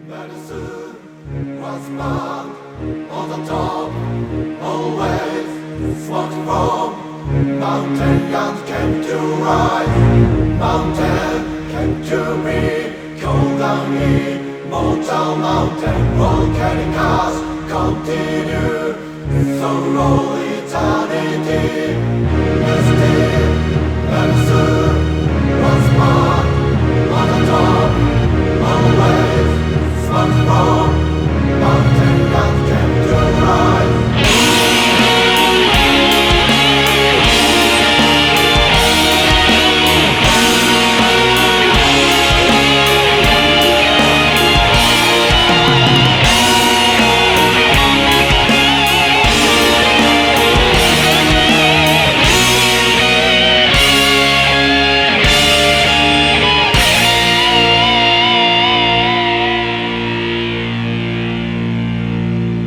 Medicine was bound on the top, always walking from mountain guns came to rise, mountain came to be, cold and immortal mountain, volcanic cast continue, so roll eternity, mystic medicine.